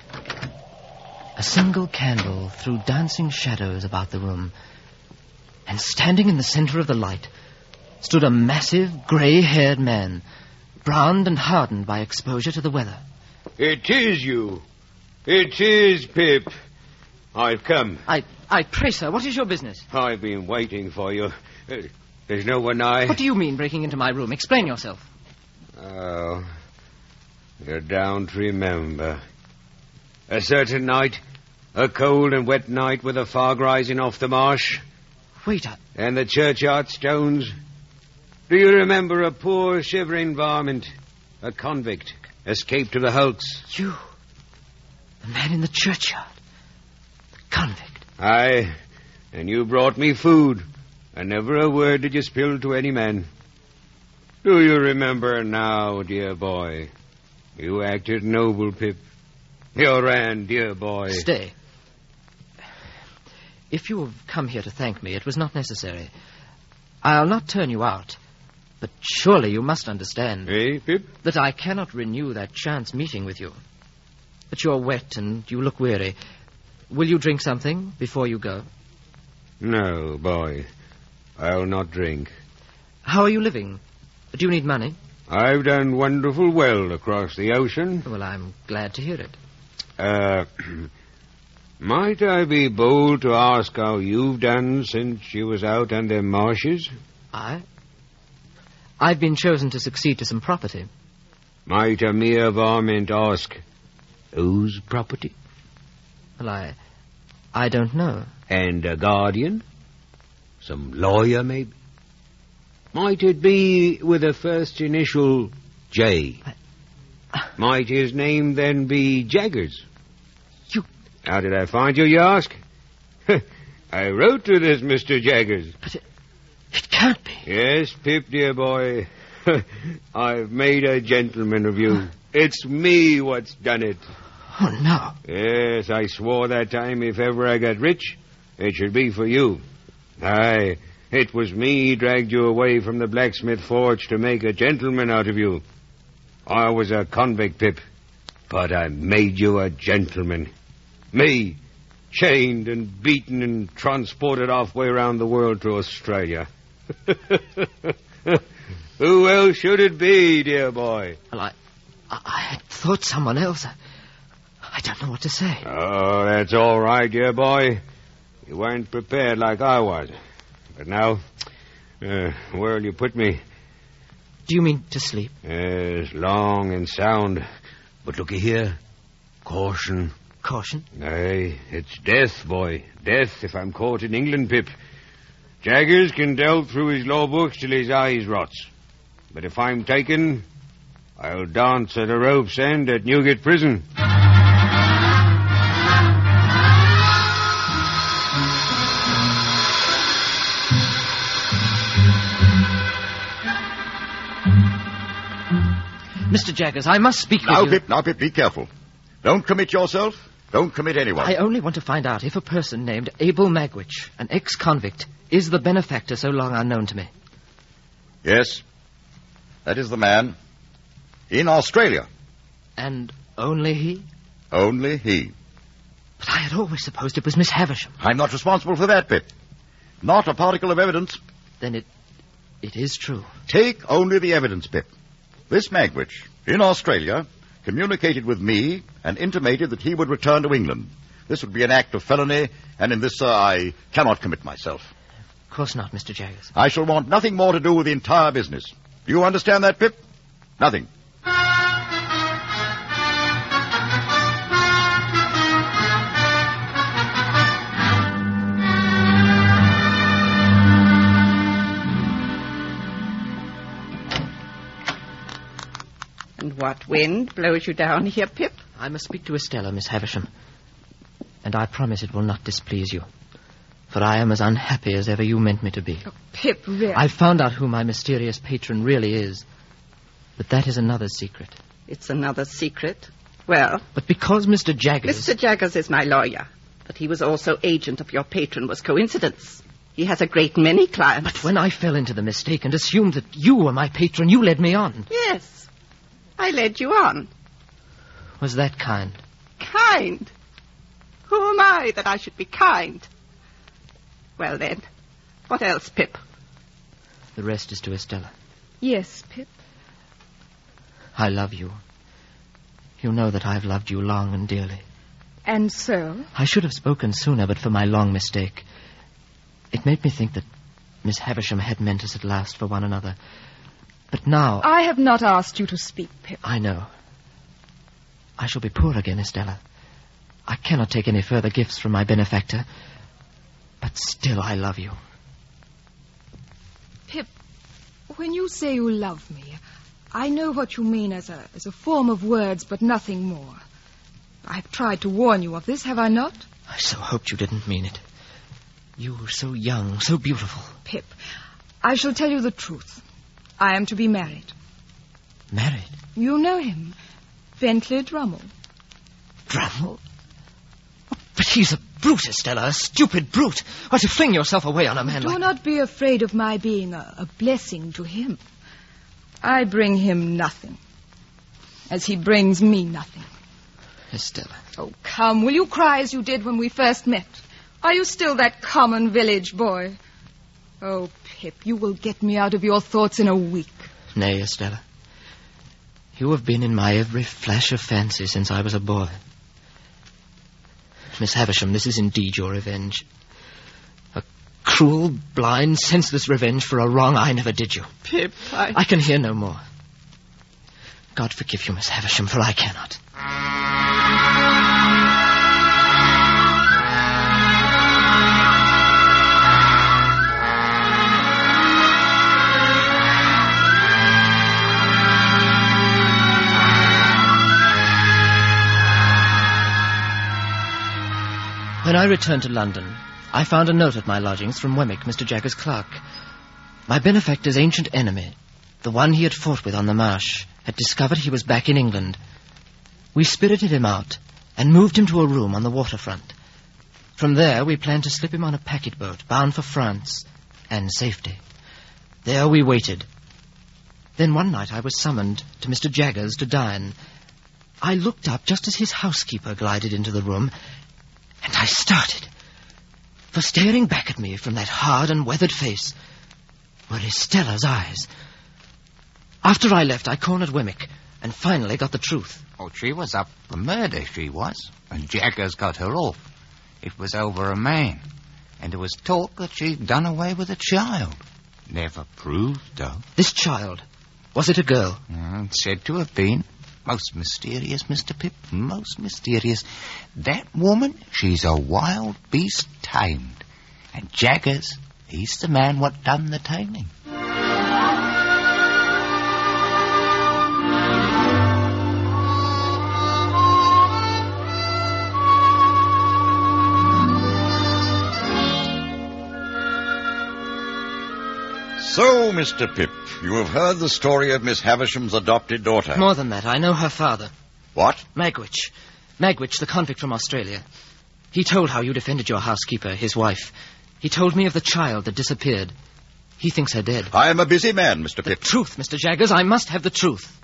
A single candle threw dancing shadows about the room, and standing in the center of the light stood a massive, grey-haired man, browned and hardened by exposure to the weather. It is you. It is Pip. I've come. I pray, sir, what is your business? I've been waiting for you. There's no one I... What do you mean, breaking into my room? Explain yourself. Oh, you're down to remember. A certain night, a cold and wet night with a fog rising off the marsh. Wait, And the churchyard stones. Do you remember a poor shivering varmint, a convict, escaped to the hulks? You, the man in the churchyard, the convict. Aye, and you brought me food, and never a word did you spill to any man. Do you remember now, dear boy? You acted noble, Pip. You ran, dear boy. Stay. If you have come here to thank me, it was not necessary. I'll not turn you out. But surely you must understand... Eh, Pip? ...that I cannot renew that chance meeting with you. But you're wet and you look weary. Will you drink something before you go? No, boy. I'll not drink. How are you living? Do you need money? I've done wonderful well across the ocean. Well, I'm glad to hear it. Might I be bold to ask how you've done since you was out on them marshes? I've been chosen to succeed to some property. Might a mere varmint ask, whose property? Well, I don't know. And a guardian? Some lawyer, maybe? Might it be with a first initial J? Might his name then be Jaggers? You... How did I find you, you ask? I wrote to this Mr. Jaggers. But it can't be. Yes, Pip, dear boy. I've made a gentleman of you. It's me what's done it. Oh, no. Yes, I swore that time if ever I got rich, it should be for you. Aye, it was me dragged you away from the blacksmith forge to make a gentleman out of you. I was a convict, Pip, but I made you a gentleman. Me, chained and beaten and transported halfway around the world to Australia. Who else should it be, dear boy? Well, I had thought someone else. I don't know what to say. Oh, that's all right, dear boy. You weren't prepared like I was. But now, where'll you put me? Do you mean to sleep? Yes, long and sound. But looky here. Caution. Caution? Aye, it's death, boy. Death if I'm caught in England, Pip. Jaggers can delve through his law books till his eyes rots. But if I'm taken, I'll dance at a rope's end at Newgate Prison. Mr. Jaggers, I must speak with you. Now, Pip, be careful. Don't commit yourself. Don't commit anyone. I only want to find out if a person named Abel Magwitch, an ex-convict, is the benefactor so long unknown to me. Yes. That is the man. In Australia. And only he? Only he. But I had always supposed it was Miss Havisham. I'm not responsible for that, Pip. Not a particle of evidence. Then it is true. Take only the evidence, Pip. This Magwitch, in Australia, communicated with me and intimated that he would return to England. This would be an act of felony, and in this, sir, I cannot commit myself. Of course not, Mr. Jaggers. I shall want nothing more to do with the entire business. Do you understand that, Pip? Nothing. And what wind blows you down here, Pip? I must speak to Estella, Miss Havisham. And I promise it will not displease you. For I am as unhappy as ever you meant me to be. Oh, Pip, really? I've found out who my mysterious patron really is. But that is another secret. It's another secret? Well... But because Mr. Jaggers... Mr. Jaggers is my lawyer. But he was also agent of your patron was coincidence. He has a great many clients. But when I fell into the mistake and assumed that you were my patron, you led me on. Yes. I led you on. Was that kind? Kind? Who am I that I should be kind? Well, then, what else, Pip? The rest is to Estella. Yes, Pip. I love you. You know that I've loved you long and dearly. And so? I should have spoken sooner, but for my long mistake. It made me think that Miss Havisham had meant us at last for one another. But now... I have not asked you to speak, Pip. I know. I shall be poor again, Estella. I cannot take any further gifts from my benefactor. But still I love you. Pip, When you say you love me, I know what you mean as a form of words, but nothing more. I've tried to warn you of this, have I not? I so hoped you didn't mean it. You were so young, so beautiful. Pip, I shall tell you the truth. I am to be married. Married? You know him. Bentley Drummle. Drummle? But he's a brute, Estella, a stupid brute. Why, to fling yourself away on a man Do not be afraid of my being a blessing to him. I bring him nothing, as he brings me nothing. Estella. Oh, come, will you cry as you did when we first met? Are you still that common village boy? Oh, Pip, you will get me out of your thoughts in a week. Nay, Estella. You have been in my every flash of fancy since I was a boy. Miss Havisham, this is indeed your revenge. A cruel, blind, senseless revenge for a wrong I never did you. Pip, I can hear no more. God forgive you, Miss Havisham, for I cannot. When I returned to London, I found a note at my lodgings from Wemmick, Mr. Jagger's clerk. My benefactor's ancient enemy, the one he had fought with on the marsh, had discovered he was back in England. We spirited him out and moved him to a room on the waterfront. From there, we planned to slip him on a packet boat bound for France and safety. There we waited. Then one night I was summoned to Mr. Jagger's to dine. I looked up just as his housekeeper glided into the room, and I started. For staring back at me from that hard and weathered face were Estella's eyes. After I left, I cornered Wemmick and finally got the truth. Oh, she was up for murder, she was. And Jaggers got her off. It was over a man. And there was talk that she'd done away with a child. Never proved, though. This child, was it a girl? Said to have been. Most mysterious, Mr. Pip, most mysterious. That woman, she's a wild beast tamed. And Jaggers, he's the man what done the taming. So, Mr. Pip, you have heard the story of Miss Havisham's adopted daughter. More than that, I know her father. What? Magwitch. Magwitch, the convict from Australia. He told how you defended your housekeeper, his wife. He told me of the child that disappeared. He thinks her dead. I am a busy man, Mr. Pip. The truth, Mr. Jaggers. I must have the truth.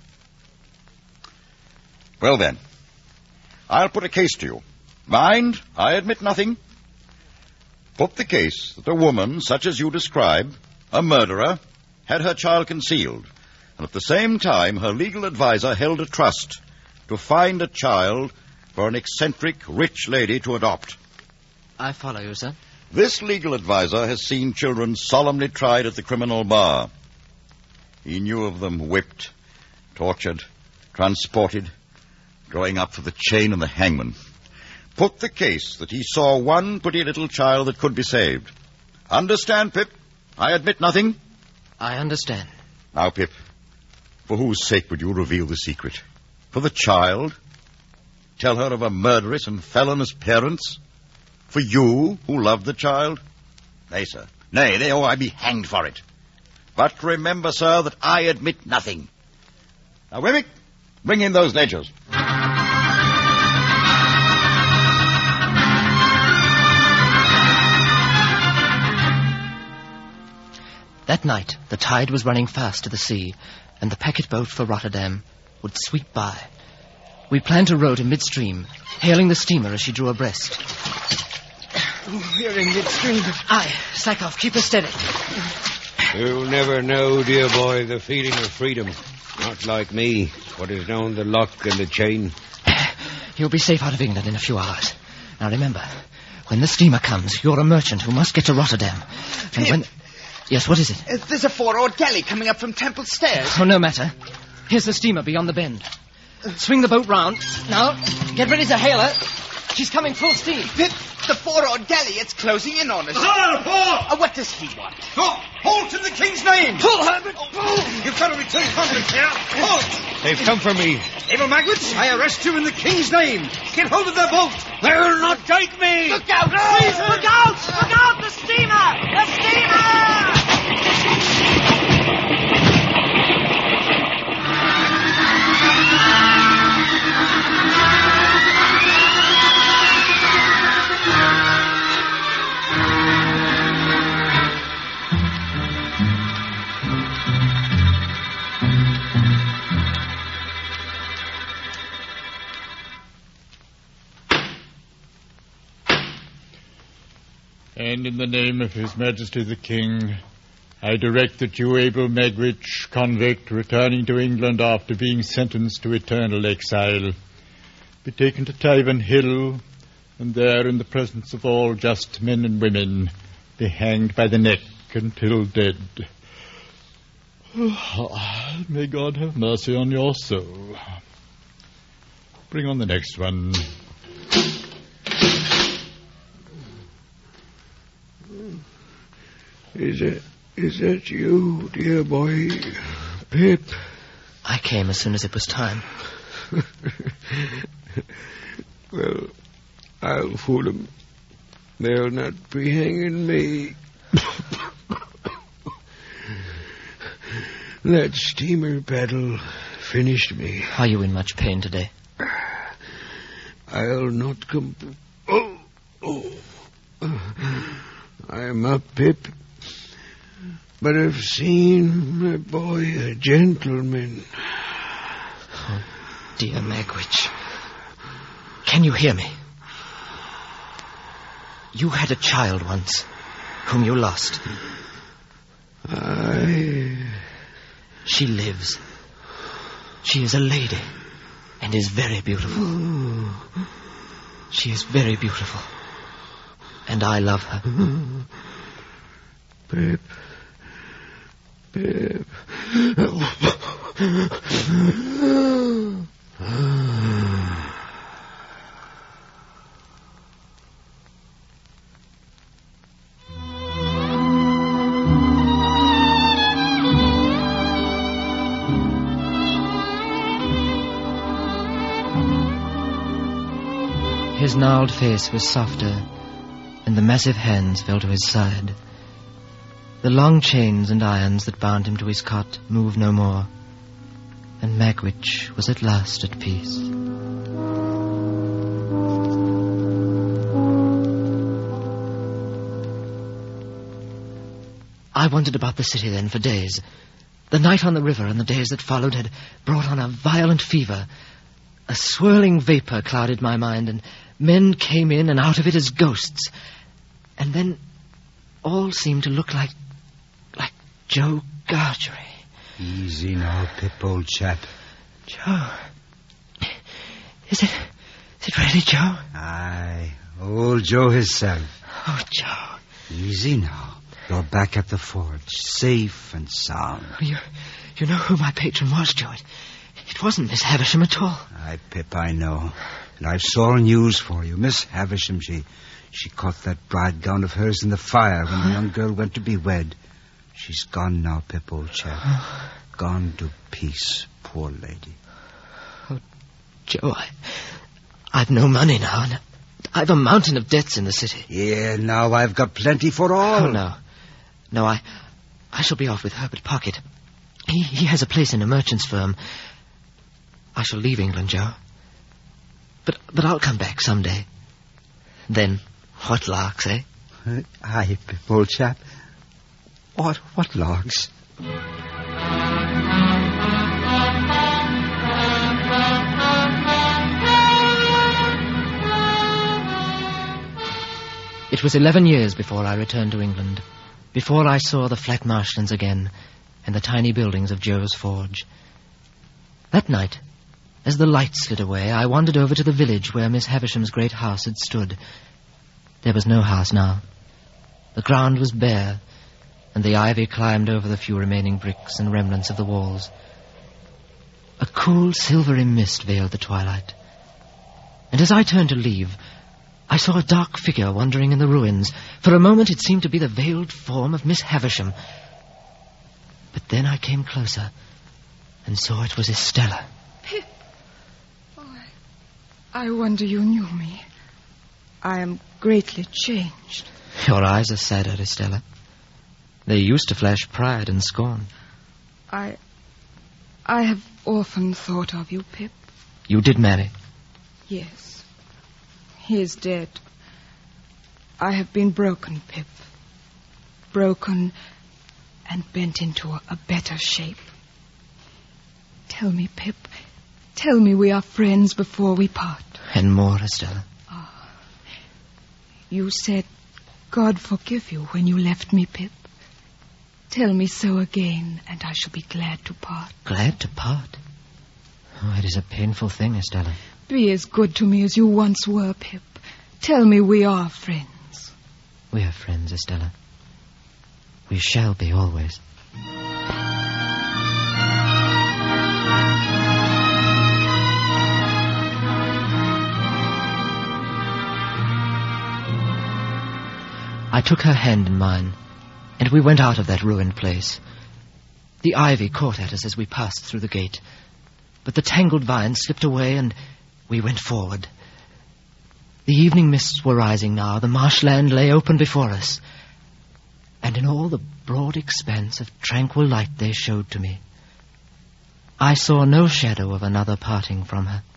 Well, then, I'll put a case to you. Mind, I admit nothing. Put the case that a woman such as you describe, a murderer, had her child concealed, and at the same time her legal adviser held a trust to find a child for an eccentric, rich lady to adopt. I follow you, sir. This legal adviser has seen children solemnly tried at the criminal bar. He knew of them whipped, tortured, transported, growing up for the chain and the hangman. Put the case that he saw one pretty little child that could be saved. Understand, Pip? I admit nothing. I understand. Now, Pip, for whose sake would you reveal the secret? For the child? Tell her of a murderess and felonous parents? For you, who loved the child? Nay, sir. Nay, I be hanged for it. But remember, sir, that I admit nothing. Now, Wemmick, bring in those ledgers. That night, the tide was running fast to the sea, and the packet boat for Rotterdam would sweep by. We planned to row to midstream, hailing the steamer as she drew abreast. We're in midstream. Aye, Sakov, keep her steady. You'll never know, dear boy, the feeling of freedom. Not like me, what is known the lock and the chain. You'll be safe out of England in a few hours. Now remember, when the steamer comes, you're a merchant who must get to Rotterdam. And when... Yes, what is it? There's a 4-oared galley coming up from Temple Stairs. Oh, no matter. Here's the steamer beyond the bend. Swing the boat round. Now, get ready to hail her. She's coming full steam. Pip, the four-oared galley, it's closing in on us. What does he want? Halt in the king's name! Pull, Herbert! You've got to return convict here. Halt! They've come for me. Abel Magwitch, I arrest you in the king's name. Get hold of their boat. They'll not take me. Look out! Please, look out! Look out! The steamer! The steamer! And in the name of His Majesty the King, I direct that you, Abel Magwitch, convict, returning to England after being sentenced to eternal exile, be taken to Tyburn Hill, and there, in the presence of all just men and women, be hanged by the neck until dead. May God have mercy on your soul. Bring on the next one. Is that you, dear boy? Pip? I came as soon as it was time. Well, I'll fool them. They'll not be hanging me. That steamer battle finished me. Are you in much pain today? I'll not I'm up, Pip. But I've seen my boy a gentleman. Oh, dear Magwitch. Can you hear me? You had a child once, whom you lost. She lives. She is a lady, and is very beautiful. She is very beautiful, and I love her. Pip. Pip. His gnarled face was softer, and the massive hands fell to his side. The long chains and irons that bound him to his cot moved no more, and Magwitch was at last at peace. I wandered about the city then for days. The night on the river and the days that followed had brought on a violent fever. A swirling vapor clouded my mind, and men came in and out of it as ghosts. And then all seemed to look like Joe Gargery. Easy now, Pip, old chap. Joe. Is it really Joe? Aye, old Joe himself. Oh, Joe. Easy now. You're back at the forge, safe and sound. You know who my patron was, Joe. It wasn't Miss Havisham at all. Aye, Pip, I know. And I've sore news for you. Miss Havisham, she caught that bride gown of hers in the fire when the young girl went to be wed. She's gone now, Pip, old chap. Gone to peace, poor lady. Oh, Joe, I've no money now, and I've a mountain of debts in the city. Yeah, now I've got plenty for all. Oh, no. No, I shall be off with Herbert Pocket. He has a place in a merchant's firm. I shall leave England, Joe. But I'll come back someday. Then, what larks, eh? Aye, Pip, old chap. What larks? It was 11 years before I returned to England, before I saw the flat marshlands again and the tiny buildings of Joe's forge. That night, as the light slid away, I wandered over to the village where Miss Havisham's great house had stood. There was no house now. The ground was bare, and the ivy climbed over the few remaining bricks and remnants of the walls. A cool, silvery mist veiled the twilight. And as I turned to leave, I saw a dark figure wandering in the ruins. For a moment it seemed to be the veiled form of Miss Havisham. But then I came closer and saw it was Estella. Pip. Oh, I wonder you knew me. I am greatly changed. Your eyes are sadder, Estella. They used to flash pride and scorn. I have often thought of you, Pip. You did marry? Yes. He is dead. I have been broken, Pip. Broken and bent into a better shape. Tell me, Pip. Tell me we are friends before we part. And more, Estella. You said, God forgive you when you left me, Pip. Tell me so again, and I shall be glad to part. Glad to part? Oh, it is a painful thing, Estella. Be as good to me as you once were, Pip. Tell me we are friends. We are friends, Estella. We shall be always. I took her hand in mine, and we went out of that ruined place. The ivy caught at us as we passed through the gate, but the tangled vines slipped away, and we went forward. The evening mists were rising now. The marshland lay open before us, and in all the broad expanse of tranquil light they showed to me, I saw no shadow of another parting from her.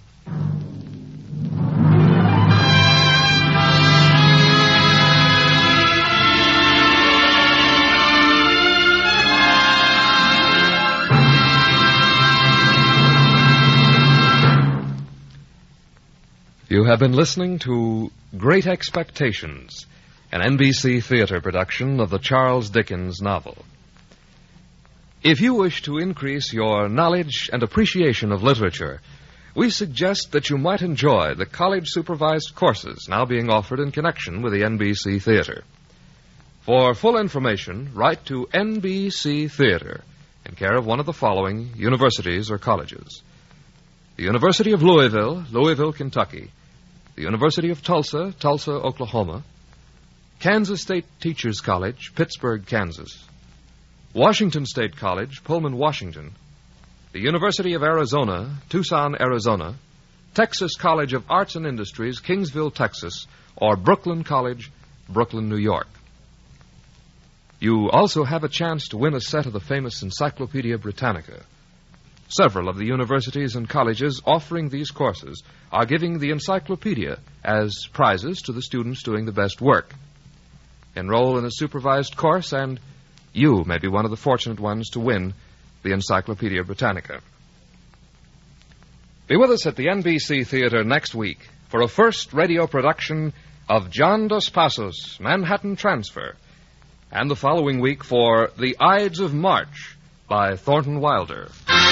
You have been listening to Great Expectations, an NBC theater production of the Charles Dickens novel. If you wish to increase your knowledge and appreciation of literature, we suggest that you might enjoy the college-supervised courses now being offered in connection with the NBC Theater. For full information, write to NBC Theater in care of one of the following universities or colleges: the University of Louisville, Louisville, Kentucky; the University of Tulsa, Tulsa, Oklahoma; Kansas State Teachers College, Pittsburgh, Kansas; Washington State College, Pullman, Washington; the University of Arizona, Tucson, Arizona; Texas College of Arts and Industries, Kingsville, Texas; or Brooklyn College, Brooklyn, New York. You also have a chance to win a set of the famous Encyclopedia Britannica. Several of the universities and colleges offering these courses are giving the encyclopedia as prizes to the students doing the best work. Enroll in a supervised course, and you may be one of the fortunate ones to win the Encyclopedia Britannica. Be with us at the NBC Theater next week for a first radio production of John Dos Passos' Manhattan Transfer, and the following week for The Ides of March by Thornton Wilder.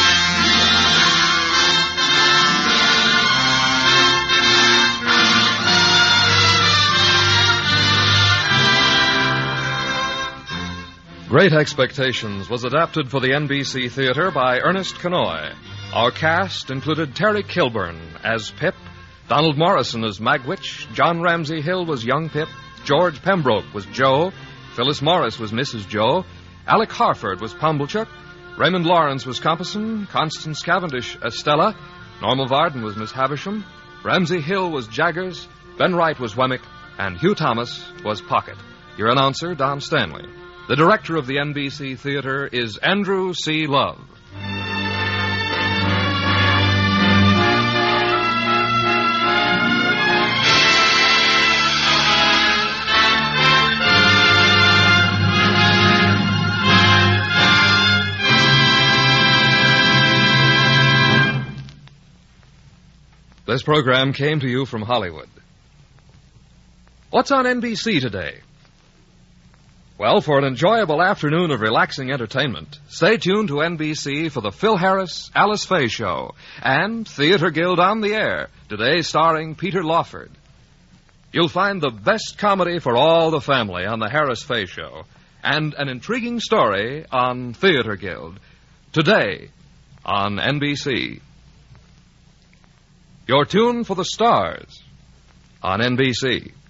Great Expectations was adapted for the NBC Theater by Ernest Kanoy. Our cast included Terry Kilburn as Pip, Donald Morrison as Magwitch, John Ramsey Hill was young Pip, George Pembroke was Joe, Phyllis Morris was Mrs. Joe, Alec Harford was Pumblechook, Raymond Lawrence was Compeyson, Constance Cavendish Estella, Norma Varden was Miss Havisham, Ramsey Hill was Jaggers, Ben Wright was Wemmick, and Hugh Thomas was Pocket. Your announcer, Don Stanley. The director of the NBC Theater is Andrew C. Love. This program came to you from Hollywood. What's on NBC today? Well, for an enjoyable afternoon of relaxing entertainment, stay tuned to NBC for the Phil Harris, Alice Faye Show and Theater Guild on the Air, today starring Peter Lawford. You'll find the best comedy for all the family on the Harris Faye Show and an intriguing story on Theater Guild, today on NBC. Your tune for the stars. on NBC.